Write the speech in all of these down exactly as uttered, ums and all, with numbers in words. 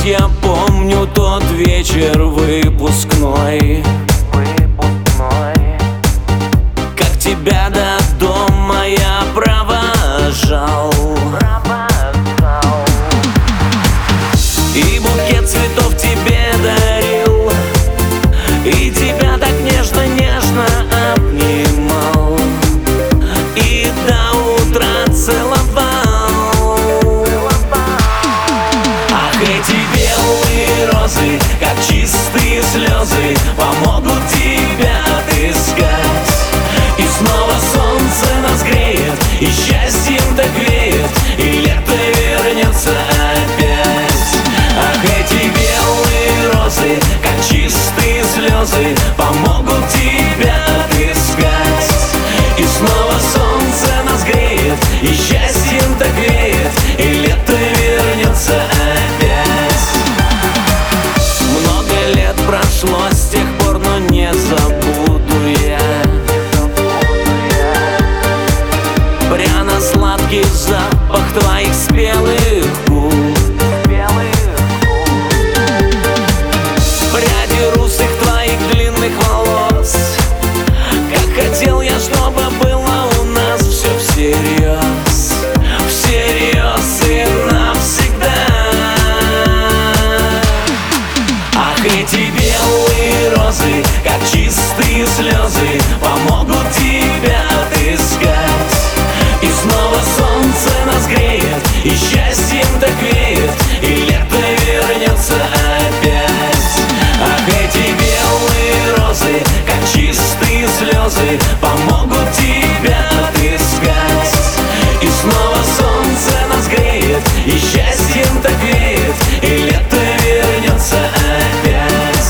Ведь я помню тот вечер выпускной, выпускной. Как тебя до дома я провожал, провожал. И букет цветов тебе дарил, и тебя так нежно-нежно обнимал, и до утра целовал. Ах, эти белые розы, как чистые слезы, помогут тебя отыскать. И снова солнце нас греет, и счастьем так веет, и лето вернется опять. Ах, эти белые розы, как чистые слезы, помогут тебя отыскать. И снова солнце нас греет, и счастьем так веет, и лето вернется опять. Много лет прошло с тех пор, но не забуду я пряно-сладкий запах твоих спелых губ, пряди русых твоих длинных волос. Как хотел я, чтобы было у нас все всерьез, всерьез и навсегда. Ах, эти белые розы, как чистые слезы, помогут тебя отыскать. И снова солнце нас греет, и счастьем так веет, и лето вернется опять. Ах, эти белые розы, как чистые слезы, помогут тебя отыскать. И снова солнце нас греет, и счастьем так веет, и лето вернется опять.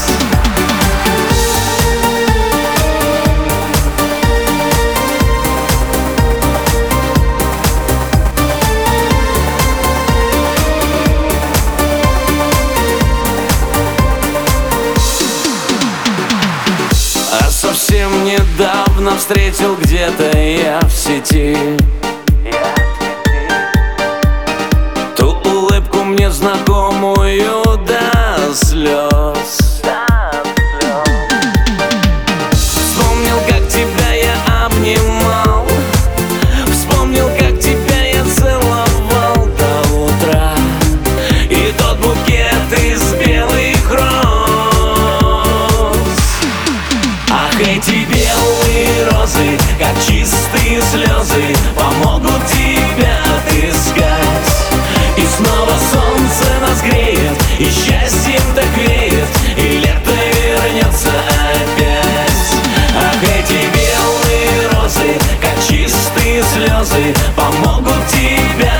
А совсем недавно встретил где-то я в сети ту улыбку мне знакомую до слез. Вспомнил, как тебя я обнимал, вспомнил, как тебя я целовал до утра, и тот букет из белых роз. Ах, эти белые розы, как чистые слезы, помогут тебя отыскать. И снова солнце нас греет, и счастьем так веет, и лето вернется опять. Ах, эти белые розы, как чистые слезы, помогут тебя